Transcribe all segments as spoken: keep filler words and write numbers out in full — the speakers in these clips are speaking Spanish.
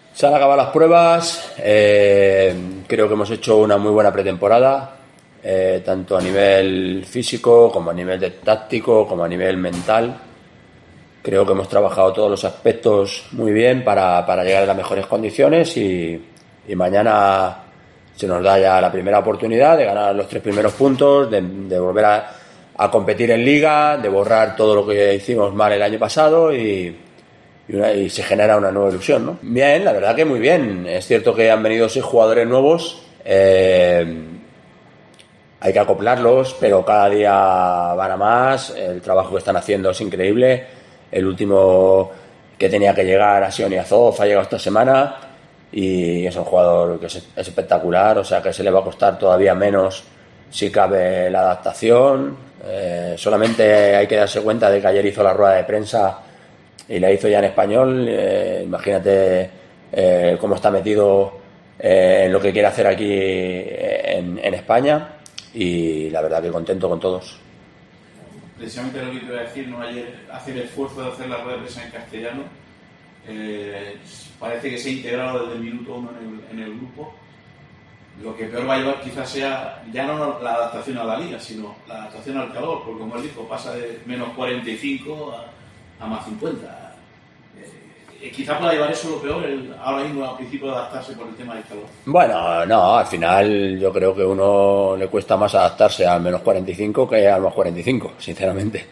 Se han acabado las pruebas, eh, creo que hemos hecho una muy buena pretemporada, eh, tanto a nivel físico como a nivel de táctico como a nivel mental. Creo que hemos trabajado todos los aspectos muy bien para, para llegar a las mejores condiciones y, y mañana se nos da ya la primera oportunidad de ganar los tres primeros puntos, de, de volver a, a competir en Liga, de borrar todo lo que hicimos mal el año pasado y, y, una, y se genera una nueva ilusión, ¿no? Bien, la verdad que muy bien. Es cierto que han venido seis jugadores nuevos, eh, hay que acoplarlos, pero cada día van a más. El trabajo que están haciendo es increíble. El último que tenía que llegar a Sion Iazov ha llegado esta semana y es un jugador que es, es espectacular, o sea que se le va a costar todavía menos si cabe la adaptación. Eh, solamente hay que darse cuenta de que ayer hizo la rueda de prensa y la hizo ya en español. Eh, imagínate eh, cómo está metido eh, en lo que quiere hacer aquí en, en España y la verdad que contento con todos. Precisamente lo que te iba a decir, ¿no? Ayer hacer el esfuerzo de hacer la rueda de prensa en castellano, eh, parece que se ha integrado desde el minuto uno en el, en el grupo. Lo que peor va a llevar quizás sea ya no la adaptación a la liga, sino la adaptación al calor, porque como él dijo, pasa de menos cuarenta y cinco a, a más cincuenta. Eh, quizás pueda llevar eso lo peor el, ahora mismo al principio de adaptarse por el tema del calor. Bueno, no, al final yo creo que a uno le cuesta más adaptarse al menos cuarenta y cinco que al más cuarenta y cinco, sinceramente.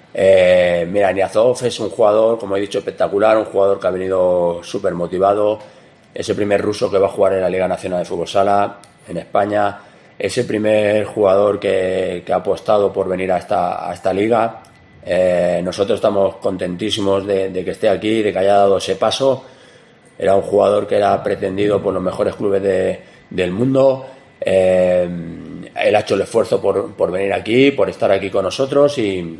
Eh, mira, Niazov es un jugador, como he dicho, espectacular, un jugador que ha venido súper motivado. Es el primer ruso que va a jugar en la Liga Nacional de Fútbol Sala en España. Es el primer jugador que, que ha apostado por venir a esta, a esta liga. Eh, nosotros estamos contentísimos de, de que esté aquí, de que haya dado ese paso. Era un jugador que era pretendido por los mejores clubes de, del mundo. Eh, él ha hecho el esfuerzo por, por venir aquí, por estar aquí con nosotros y,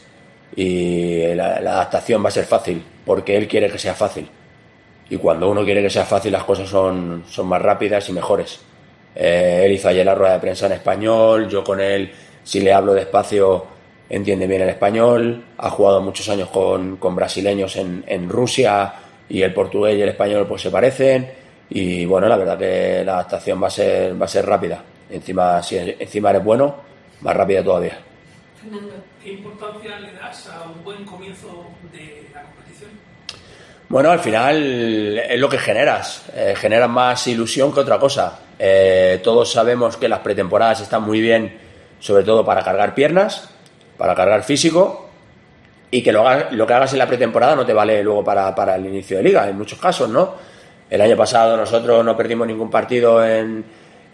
y la, la adaptación va a ser fácil, porque él quiere que sea fácil. Y cuando uno quiere que sea fácil, las cosas son, son más rápidas y mejores. Eh, él hizo ayer la rueda de prensa en español, yo con él, si le hablo despacio, entiende bien el español. Ha jugado muchos años con, con brasileños en, en Rusia y el portugués y el español pues se parecen. Y bueno, la verdad que la adaptación va a ser, va a ser rápida. Encima, si encima eres bueno, más rápida todavía. Fernando, ¿qué importancia le das a un buen comienzo de la competición? Bueno, al final es lo que generas, eh, generas más ilusión que otra cosa. Eh, todos sabemos que las pretemporadas están muy bien, sobre todo para cargar piernas, para cargar físico, y que lo, hagas, lo que hagas en la pretemporada no te vale luego para, para el inicio de liga, en muchos casos, ¿no? El año pasado nosotros no perdimos ningún partido en,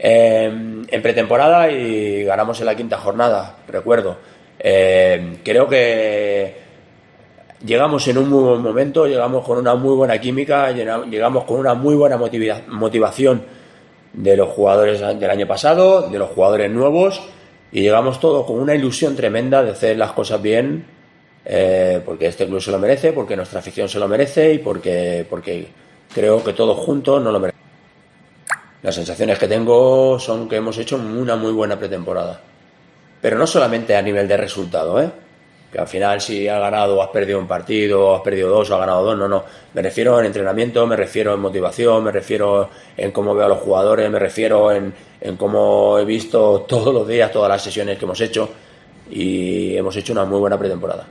en, en pretemporada y ganamos en la quinta jornada, recuerdo. Eh, creo que llegamos en un muy buen momento, llegamos con una muy buena química, llegamos con una muy buena motiva- motivación de los jugadores del año pasado, de los jugadores nuevos, y llegamos todos con una ilusión tremenda de hacer las cosas bien, eh, porque este club se lo merece, porque nuestra afición se lo merece y porque, porque creo que todos juntos nos lo merecemos. Las sensaciones que tengo son que hemos hecho una muy buena pretemporada, pero no solamente a nivel de resultado, ¿eh? Que al final si has ganado o has perdido un partido, o has perdido dos o has ganado dos, no, no. Me refiero en entrenamiento, me refiero en motivación, me refiero en cómo veo a los jugadores, me refiero en, en cómo he visto todos los días, todas las sesiones que hemos hecho y hemos hecho una muy buena pretemporada.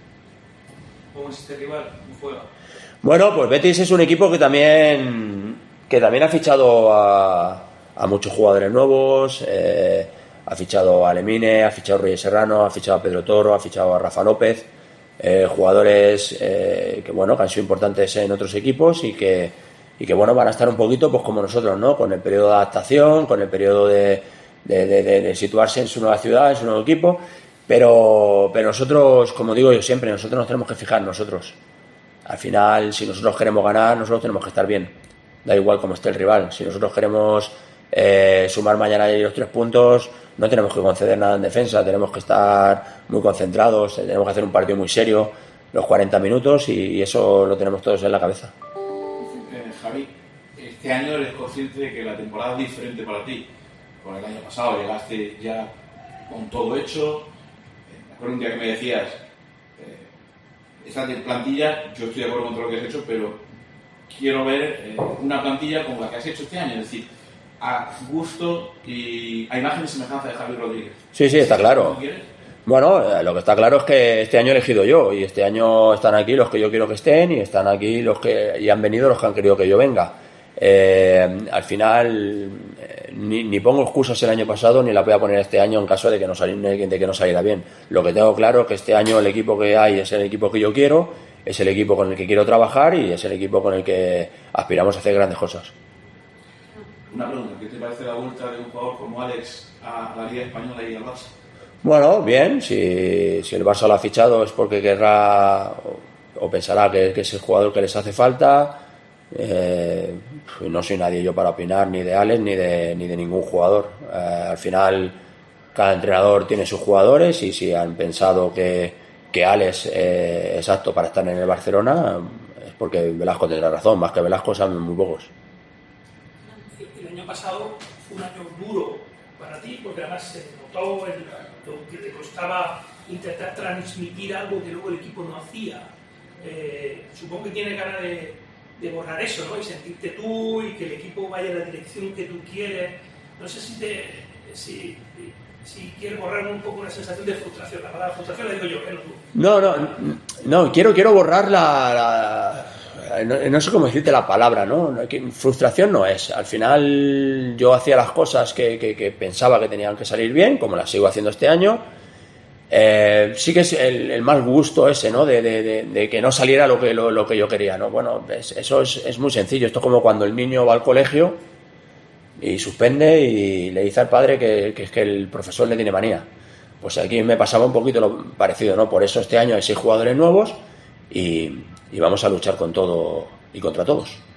¿Cómo es este rival? ¿Cómo juega? Bueno, pues Betis es un equipo que también, que también ha fichado a, a muchos jugadores nuevos, eh, ha fichado a Lemine, ha fichado a Reyes Serrano, ha fichado a Pedro Toro, ha fichado a Rafa López, eh, jugadores eh, que bueno que han sido importantes en otros equipos y que, y que bueno van a estar un poquito pues como nosotros, ¿no? Con el periodo de adaptación, con el periodo de, de, de, de, de situarse en su nueva ciudad, en su nuevo equipo, pero, pero nosotros, como digo yo siempre, nosotros nos tenemos que fijar nosotros. Al final, si nosotros queremos ganar, nosotros tenemos que estar bien. Da igual cómo esté el rival. Si nosotros queremos eh, sumar mañana los tres puntos, no tenemos que conceder nada en defensa, tenemos que estar muy concentrados, tenemos que hacer un partido muy serio, los cuarenta minutos, y, y eso lo tenemos todos en la cabeza. Eh, Javi, este año eres consciente de que la temporada es diferente para ti. Con el año pasado llegaste ya con todo hecho. Eh, me acuerdo un día que me decías, eh, esta plantilla, yo estoy de acuerdo con todo lo que has hecho, pero quiero ver eh, una plantilla como la que has hecho este año, es decir, a gusto y a imagen y semejanza de Javi Rodríguez. Sí, sí, está claro. Bueno, eh, lo que está claro es que este año he elegido yo y este año están aquí los que yo quiero que estén y están aquí los que y han venido los que han querido que yo venga. Eh, al final eh, ni, ni pongo excusas el año pasado ni la voy a poner este año en caso de que no sali, de que no saliera bien. Lo que tengo claro es que este año el equipo que hay es el equipo que yo quiero, es el equipo con el que quiero trabajar y es el equipo con el que aspiramos a hacer grandes cosas. Una pregunta, ¿qué te parece la vuelta de un jugador como Alex a la Liga Española y al Barça? Bueno, bien, si, si el Barça lo ha fichado es porque querrá o, o pensará que, que es el jugador que les hace falta. Eh, no soy nadie yo para opinar ni de Alex ni de, ni de ningún jugador. Eh, al final cada entrenador tiene sus jugadores y si han pensado que, que Alex eh, es apto para estar en el Barcelona es porque Velasco tendrá razón, más que Velasco saben muy pocos. El año pasado fue un año duro para ti porque además se notó el, lo que te costaba intentar transmitir algo que luego el equipo no hacía. Eh, supongo que tienes ganas de, de borrar eso, ¿no? Y sentirte tú y que el equipo vaya en la dirección que tú quieres. No sé si te si, si quieres borrar un poco una sensación de frustración. La palabra frustración la digo yo, que no tú. No, no, no, quiero, quiero borrar la... la... No, no sé cómo decirte la palabra, ¿no? Frustración no es. Al final yo hacía las cosas que, que, que pensaba que tenían que salir bien, como las sigo haciendo este año. Eh, sí que es el, el mal gusto ese, ¿no? De, de, de, de que no saliera lo que, lo, lo que yo quería, ¿no? Bueno, es, eso es, es muy sencillo. Esto es como cuando el niño va al colegio y suspende y le dice al padre que, que es que el profesor le tiene manía. Pues aquí me pasaba un poquito lo parecido, ¿no? Por eso este año hay seis jugadores nuevos y... y vamos a luchar con todo y contra todos.